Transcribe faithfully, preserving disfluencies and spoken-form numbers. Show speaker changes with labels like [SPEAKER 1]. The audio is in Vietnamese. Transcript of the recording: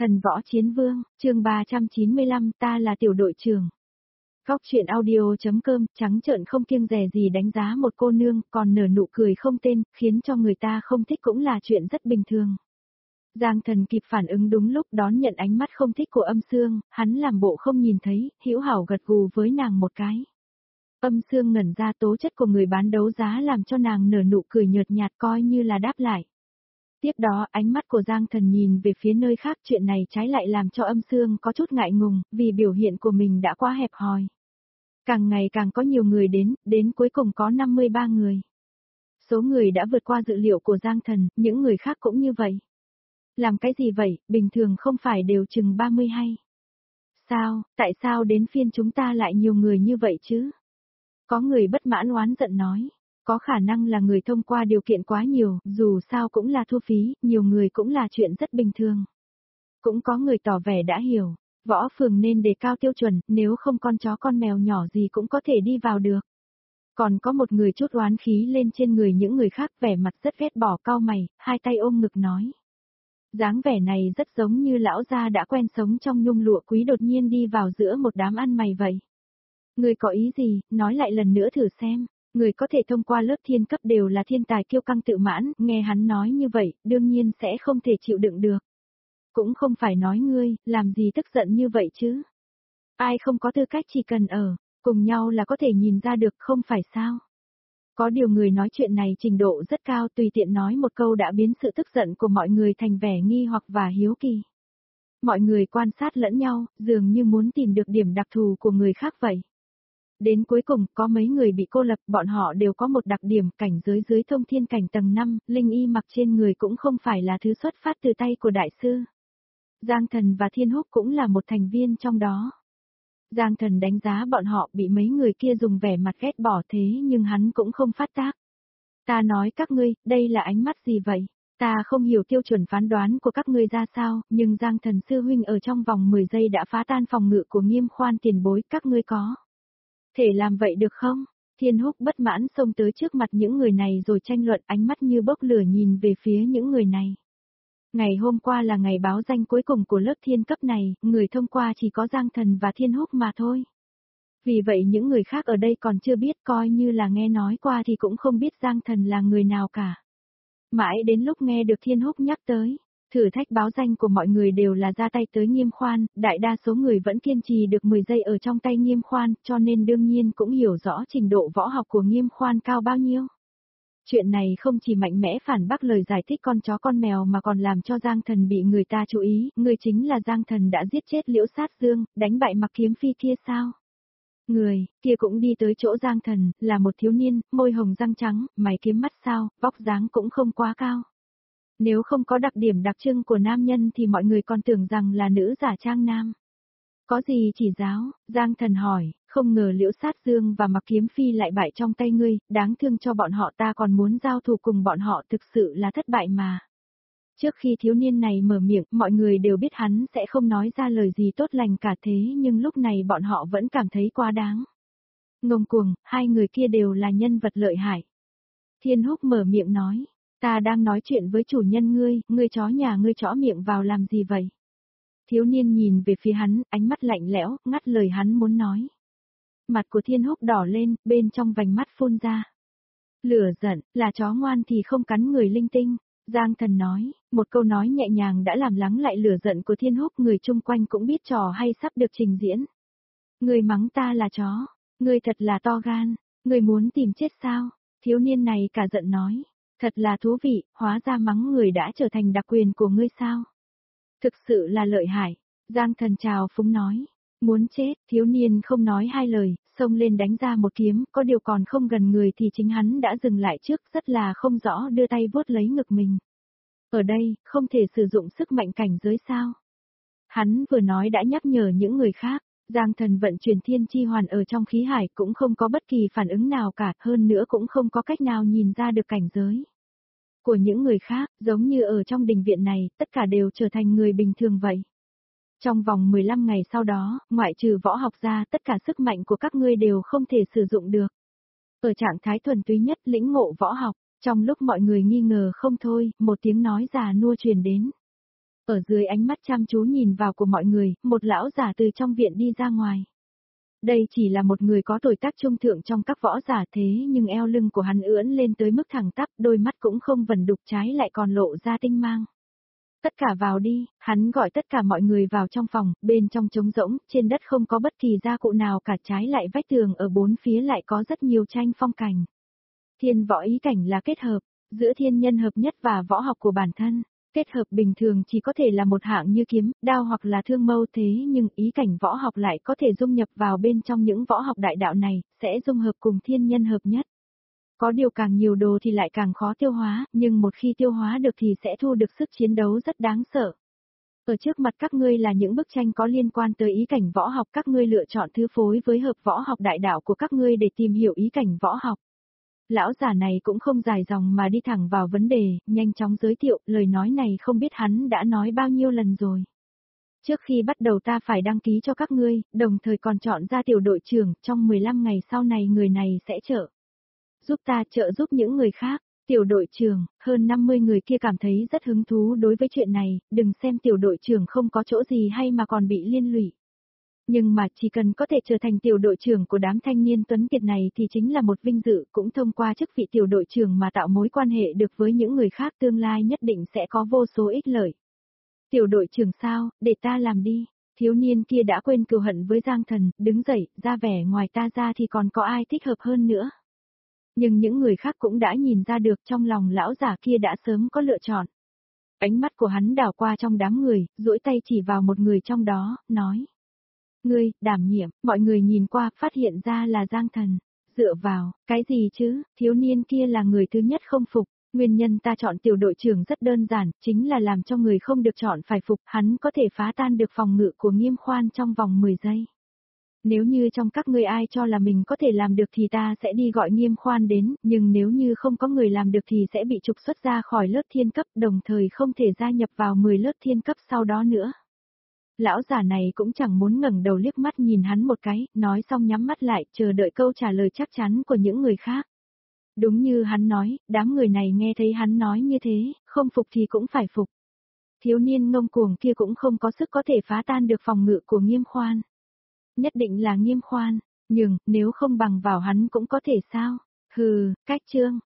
[SPEAKER 1] Thần võ chiến vương, chương ba trăm chín mươi lăm, ta là tiểu đội trưởng. Góc truyện audio.com, trắng trợn không kiêng dè gì đánh giá một cô nương, còn nở nụ cười không tên, khiến cho người ta không thích cũng là chuyện rất bình thường. Giang Thần kịp phản ứng đúng lúc đón nhận ánh mắt không thích của Âm Sương, hắn làm bộ không nhìn thấy, hữu hảo gật gù với nàng một cái. Âm Sương ngẩn ra, tố chất của người bán đấu giá làm cho nàng nở nụ cười nhợt nhạt coi như là đáp lại. Tiếp đó ánh mắt của Giang Thần nhìn về phía nơi khác, chuyện này trái lại làm cho Âm Sương có chút ngại ngùng, vì biểu hiện của mình đã quá hẹp hòi. Càng ngày càng có nhiều người đến, đến cuối cùng có năm mươi ba người. Số người đã vượt qua dự liệu của Giang Thần, những người khác cũng như vậy. Làm cái gì vậy, bình thường không phải đều chừng ba mươi hay? Sao, tại sao đến phiên chúng ta lại nhiều người như vậy chứ? Có người bất mãn oán giận nói. Có khả năng là người thông qua điều kiện quá nhiều, dù sao cũng là thu phí, nhiều người cũng là chuyện rất bình thường. Cũng có người tỏ vẻ đã hiểu, võ phường nên đề cao tiêu chuẩn, nếu không con chó con mèo nhỏ gì cũng có thể đi vào được. Còn có một người chút oán khí lên trên người những người khác, vẻ mặt rất ghét bỏ, cau mày, hai tay ôm ngực nói. Dáng vẻ này rất giống như lão gia đã quen sống trong nhung lụa quý đột nhiên đi vào giữa một đám ăn mày vậy. Người có ý gì, nói lại lần nữa thử xem. Người có thể thông qua lớp thiên cấp đều là thiên tài kiêu căng tự mãn, nghe hắn nói như vậy, đương nhiên sẽ không thể chịu đựng được. Cũng không phải nói ngươi, làm gì tức giận như vậy chứ. Ai không có tư cách chỉ cần ở, cùng nhau là có thể nhìn ra được, không phải sao. Có điều người nói chuyện này trình độ rất cao, tùy tiện nói một câu đã biến sự tức giận của mọi người thành vẻ nghi hoặc và hiếu kỳ. Mọi người quan sát lẫn nhau, dường như muốn tìm được điểm đặc thù của người khác vậy. Đến cuối cùng, có mấy người bị cô lập, bọn họ đều có một đặc điểm, cảnh giới dưới thông thiên cảnh tầng năm, linh y mặc trên người cũng không phải là thứ xuất phát từ tay của đại sư. Giang Thần và Thiên Húc cũng là một thành viên trong đó. Giang Thần đánh giá bọn họ bị mấy người kia dùng vẻ mặt ghét bỏ thế nhưng hắn cũng không phát tác. Ta nói các ngươi, đây là ánh mắt gì vậy? Ta không hiểu tiêu chuẩn phán đoán của các ngươi ra sao, nhưng Giang Thần sư huynh ở trong vòng mười giây đã phá tan phòng ngự của Nghiêm Khoan tiền bối, các ngươi có thể làm vậy được không? Thiên Húc bất mãn xông tới trước mặt những người này rồi tranh luận, ánh mắt như bốc lửa nhìn về phía những người này. Ngày hôm qua là ngày báo danh cuối cùng của lớp thiên cấp này, người thông qua chỉ có Giang Thần và Thiên Húc mà thôi. Vì vậy những người khác ở đây còn chưa biết, coi như là nghe nói qua thì cũng không biết Giang Thần là người nào cả. Mãi đến lúc nghe được Thiên Húc nhắc tới, thử thách báo danh của mọi người đều là ra tay tới Nghiêm Khoan, đại đa số người vẫn kiên trì được mười giây ở trong tay Nghiêm Khoan, cho nên đương nhiên cũng hiểu rõ trình độ võ học của Nghiêm Khoan cao bao nhiêu. Chuyện này không chỉ mạnh mẽ phản bác lời giải thích con chó con mèo mà còn làm cho Giang Thần bị người ta chú ý, người chính là Giang Thần đã giết chết Liễu Sát Dương, đánh bại Mặc Kiếm Phi kia sao? Người kia cũng đi tới chỗ Giang Thần, là một thiếu niên, môi hồng răng trắng, mày kiếm mắt sao, vóc dáng cũng không quá cao. Nếu không có đặc điểm đặc trưng của nam nhân thì mọi người còn tưởng rằng là nữ giả trang nam. Có gì chỉ giáo? Giang Thần hỏi, không ngờ Liễu Sát Dương và Mặc Kiếm Phi lại bại trong tay ngươi, đáng thương cho bọn họ, ta còn muốn giao thủ cùng bọn họ, thực sự là thất bại mà. Trước khi thiếu niên này mở miệng, mọi người đều biết hắn sẽ không nói ra lời gì tốt lành cả, thế nhưng lúc này bọn họ vẫn cảm thấy quá đáng. Ngông cuồng, hai người kia đều là nhân vật lợi hại. Thiên Húc mở miệng nói. Ta đang nói chuyện với chủ nhân ngươi, ngươi chó nhà ngươi chõ miệng vào làm gì vậy? Thiếu niên nhìn về phía hắn, ánh mắt lạnh lẽo, ngắt lời hắn muốn nói. Mặt của Thiên Húc đỏ lên, bên trong vành mắt phun ra. Lửa giận, là chó ngoan thì không cắn người linh tinh. Giang Thần nói, một câu nói nhẹ nhàng đã làm lắng lại lửa giận của Thiên Húc, người chung quanh cũng biết trò hay sắp được trình diễn. Ngươi mắng ta là chó, ngươi thật là to gan, ngươi muốn tìm chết sao? Thiếu niên này cả giận nói. Thật là thú vị, hóa ra mắng người đã trở thành đặc quyền của ngươi sao? Thực sự là lợi hại. Giang Thần chào phúng nói. Muốn chết, thiếu niên không nói hai lời, xông lên đánh ra một kiếm, có điều còn không gần người thì chính hắn đã dừng lại trước, rất là không rõ đưa tay vuốt lấy ngực mình. Ở đây, không thể sử dụng sức mạnh cảnh giới sao? Hắn vừa nói đã nhắc nhở những người khác. Giang Thần vận chuyển thiên chi hoàn ở trong khí hải cũng không có bất kỳ phản ứng nào cả, hơn nữa cũng không có cách nào nhìn ra được cảnh giới của những người khác, giống như ở trong đình viện này, tất cả đều trở thành người bình thường vậy. Trong vòng mười lăm ngày sau đó, ngoại trừ võ học ra, tất cả sức mạnh của các ngươi đều không thể sử dụng được. Ở trạng thái thuần túy nhất lĩnh ngộ võ học, trong lúc mọi người nghi ngờ không thôi, một tiếng nói già nua truyền đến. Ở dưới ánh mắt chăm chú nhìn vào của mọi người, một lão giả từ trong viện đi ra ngoài. Đây chỉ là một người có tuổi tác trung thượng trong các võ giả thế nhưng eo lưng của hắn ưỡn lên tới mức thẳng tắp, đôi mắt cũng không vần đục, trái lại còn lộ ra tinh mang. Tất cả vào đi, hắn gọi tất cả mọi người vào trong phòng, bên trong trống rỗng, trên đất không có bất kỳ gia cụ nào cả, trái lại vách tường ở bốn phía lại có rất nhiều tranh phong cảnh. Thiên võ ý cảnh là kết hợp, giữa thiên nhân hợp nhất và võ học của bản thân. Kết hợp bình thường chỉ có thể là một hạng như kiếm, đao hoặc là thương mâu, thế nhưng ý cảnh võ học lại có thể dung nhập vào bên trong những võ học đại đạo này, sẽ dung hợp cùng thiên nhân hợp nhất. Có điều càng nhiều đồ thì lại càng khó tiêu hóa, nhưng một khi tiêu hóa được thì sẽ thu được sức chiến đấu rất đáng sợ. Ở trước mặt các ngươi là những bức tranh có liên quan tới ý cảnh võ học, các ngươi lựa chọn thứ phối với hợp võ học đại đạo của các ngươi để tìm hiểu ý cảnh võ học. Lão giả này cũng không dài dòng mà đi thẳng vào vấn đề, nhanh chóng giới thiệu, lời nói này không biết hắn đã nói bao nhiêu lần rồi. Trước khi bắt đầu ta phải đăng ký cho các ngươi, đồng thời còn chọn ra tiểu đội trưởng, trong mười lăm ngày sau này người này sẽ trợ giúp ta trợ giúp những người khác. Tiểu đội trưởng, hơn năm mươi người kia cảm thấy rất hứng thú đối với chuyện này, đừng xem tiểu đội trưởng không có chỗ gì hay mà còn bị liên lụy. Nhưng mà chỉ cần có thể trở thành tiểu đội trưởng của đám thanh niên tuấn kiệt này thì chính là một vinh dự, cũng thông qua chức vị tiểu đội trưởng mà tạo mối quan hệ được với những người khác, tương lai nhất định sẽ có vô số ích lợi. Tiểu đội trưởng sao, để ta làm đi. Thiếu niên kia đã quên cừu hận với Giang Thần, đứng dậy, ra vẻ ngoài ta ra thì còn có ai thích hợp hơn nữa. Nhưng những người khác cũng đã nhìn ra được trong lòng lão giả kia đã sớm có lựa chọn. Ánh mắt của hắn đảo qua trong đám người, duỗi tay chỉ vào một người trong đó, nói. Ngươi, đảm nhiệm, mọi người nhìn qua, phát hiện ra là Giang Thần. Dựa vào, cái gì chứ, thiếu niên kia là người thứ nhất không phục. Nguyên nhân ta chọn tiểu đội trưởng rất đơn giản, chính là làm cho người không được chọn phải phục, hắn có thể phá tan được phòng ngự của Nghiêm Khoan trong vòng mười giây. Nếu như trong các ngươi ai cho là mình có thể làm được thì ta sẽ đi gọi Nghiêm Khoan đến, nhưng nếu như không có người làm được thì sẽ bị trục xuất ra khỏi lớp thiên cấp, đồng thời không thể gia nhập vào mười lớp thiên cấp sau đó nữa. Lão giả này cũng chẳng muốn ngẩng đầu liếc mắt nhìn hắn một cái, nói xong nhắm mắt lại, chờ đợi câu trả lời chắc chắn của những người khác. Đúng như hắn nói, đám người này nghe thấy hắn nói như thế, không phục thì cũng phải phục. Thiếu niên ngông cuồng kia cũng không có sức có thể phá tan được phòng ngự của Nghiêm Khoan. Nhất định là Nghiêm Khoan, nhưng nếu không bằng vào hắn cũng có thể sao? Hừ, cách trương.